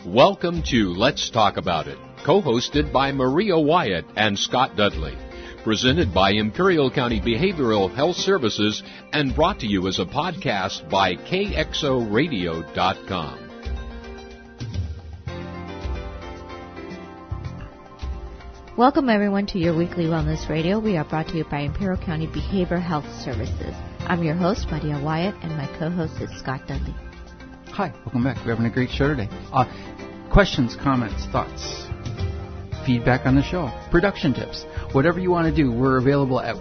Welcome to Let's Talk About It, co-hosted by Maria Wyatt and Scott Dudley. Presented by Imperial County Behavioral Health Services and brought to you as a podcast by KXORadio.com. Welcome everyone to your weekly Wellness Radio. We are brought to you by Imperial County Behavioral Health Services. I'm your host, Maria Wyatt, and my co-host is Scott Dudley. Hi, welcome back. We're having a great show today. Questions, comments, thoughts, feedback on the show, production tips, whatever you want to do, we're available at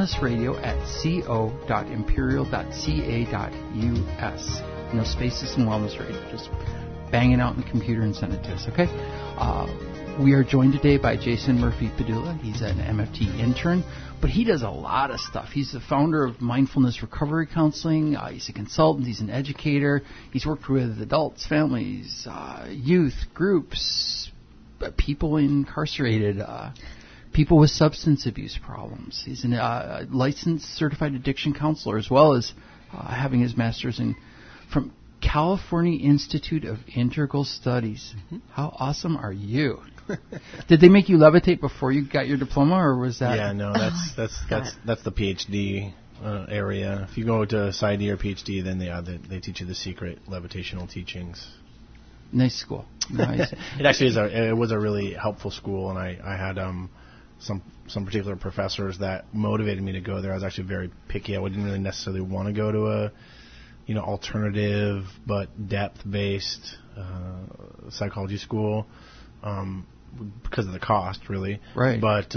wellnessradio@co.imperial.ca.us. No spaces in Wellness Radio. Just bang it out on the computer and send it to us, okay? We are joined today by Jason Murphy-Padula. He's an MFT intern, but he does a lot of stuff. He's the founder of Mindfulness Recovery Counseling. He's a consultant. He's an educator. He's worked with adults, families, youth, groups, people incarcerated, people with substance abuse problems. He's a licensed certified addiction counselor, as well as having his master's from California Institute of Integral Studies. Mm-hmm. How awesome are you? Did they make you levitate before you got your diploma, or was that? Yeah, no, that's the PhD area. If you go to PsyD or PhD, then they teach you the secret levitational teachings. Nice school. Nice. It actually is. It was a really helpful school, and I had some particular professors that motivated me to go there. I was actually very picky. I didn't really necessarily want to go to a alternative but depth-based psychology school because of the cost, really. Right. But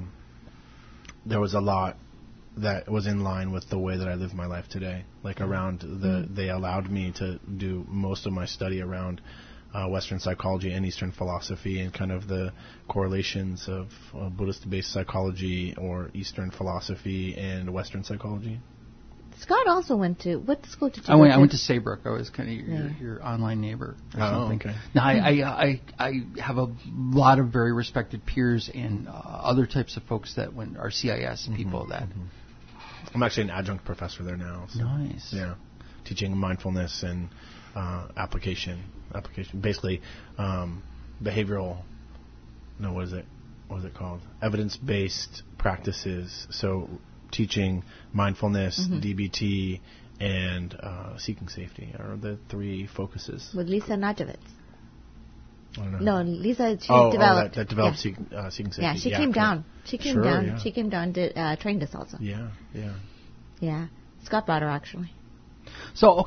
there was a lot that was in line with the way that I live my life today. Like around they allowed me to do most of my study around Western psychology and Eastern philosophy and kind of the correlations of Buddhist-based psychology or Eastern philosophy and Western psychology. Scott also went to, what school did you go to? I went to Saybrook. I was kind of your online neighbor or something. Okay. Now, I have a lot of very respected peers and other types of folks that are CIS people that... Mm-hmm. I'm actually an adjunct professor there now. So, nice. Yeah, teaching mindfulness and application, basically behavioral, what is it called? Evidence-based practices. So teaching mindfulness, DBT, and seeking safety are the three focuses. With Lisa Najovitz. I don't know. No, Lisa, she developed. That developed seeking safety. Yeah, she came down. She came down. Yeah. She came down to trained us also. Yeah. Yeah. Scott brought her, actually. So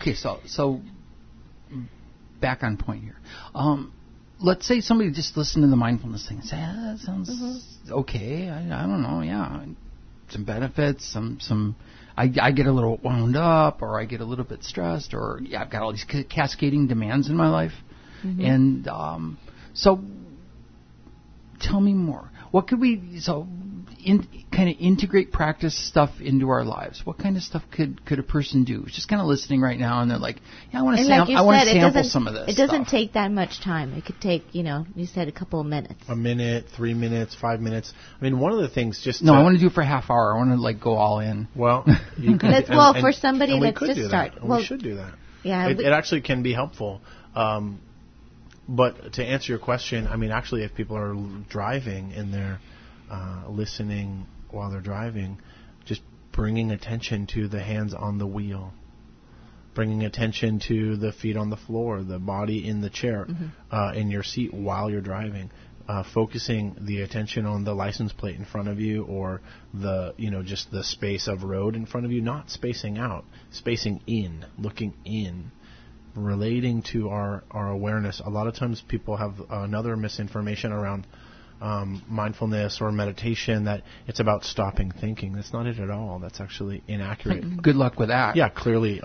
back on point here. Let's say somebody just listened to the mindfulness thing and say, that sounds okay. I don't know. Yeah. Some benefits, I get a little wound up, or I get a little bit stressed, or I've got all these cascading demands in my life. Mm-hmm. And so tell me more. What could we kind of integrate practice stuff into our lives? What kind of stuff could a person do? It's just kind of listening right now, and they're like, yeah, I want to sample some of this. It doesn't take that much time. It could take, you said a couple of minutes. A minute, 3 minutes, 5 minutes. I mean, one of the things I want to do it for a half hour. I want to go all in. Well, you could. For somebody that's just started. We should do that. Yeah, it actually can be helpful. But to answer your question, I mean, actually, if people are driving and they're listening while they're driving, just bringing attention to the hands on the wheel, bringing attention to the feet on the floor, the body in the chair, in your seat while you're driving, focusing the attention on the license plate in front of you, or just the space of road in front of you, not spacing out, spacing in, looking in. Relating to our awareness. A lot of times people have another misinformation around mindfulness or meditation, that it's about stopping thinking. That's not it at all. That's actually inaccurate. Good luck with that. Yeah, clearly.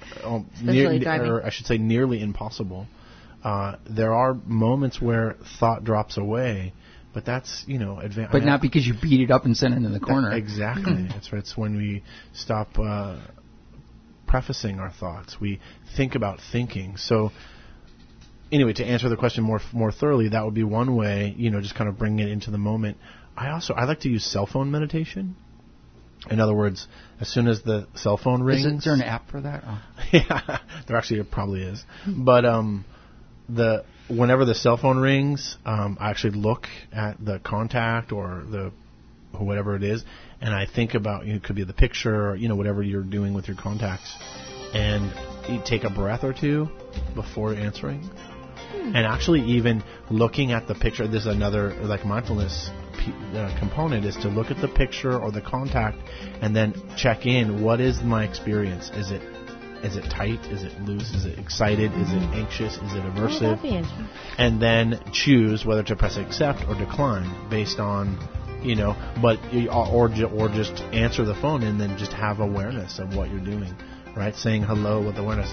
I should say nearly impossible. There are moments where thought drops away, but that's, advanced. But not because you beat it up and sent it in the corner. Exactly. That's right. It's when we stop prefacing our thoughts. We think about thinking. So anyway, to answer the question more thoroughly, that would be one way, just kind of bring it into the moment. I like to use cell phone meditation. In other words, as soon as the cell phone rings... Is there an app for that? Oh. Yeah, there actually probably is. But whenever the cell phone rings, I actually look at the contact or whatever it is, and I think about, it could be the picture or, whatever you're doing with your contacts, and you take a breath or two before answering. And actually even looking at the picture, this is another mindfulness component, is to look at the picture or the contact and then check in. What is my experience? Is it tight? Is it loose? Is it excited? Is it anxious? Is it aversive? And then choose whether to press accept or decline based on, or just answer the phone and then just have awareness of what you're doing, right? Saying hello with awareness.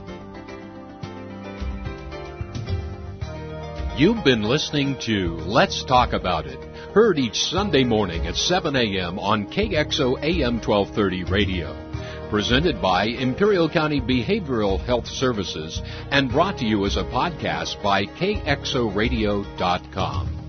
You've been listening to Let's Talk About It, heard each Sunday morning at 7 a.m. on KXO AM 1230 radio. Presented by Imperial County Behavioral Health Services and brought to you as a podcast by KXORadio.com.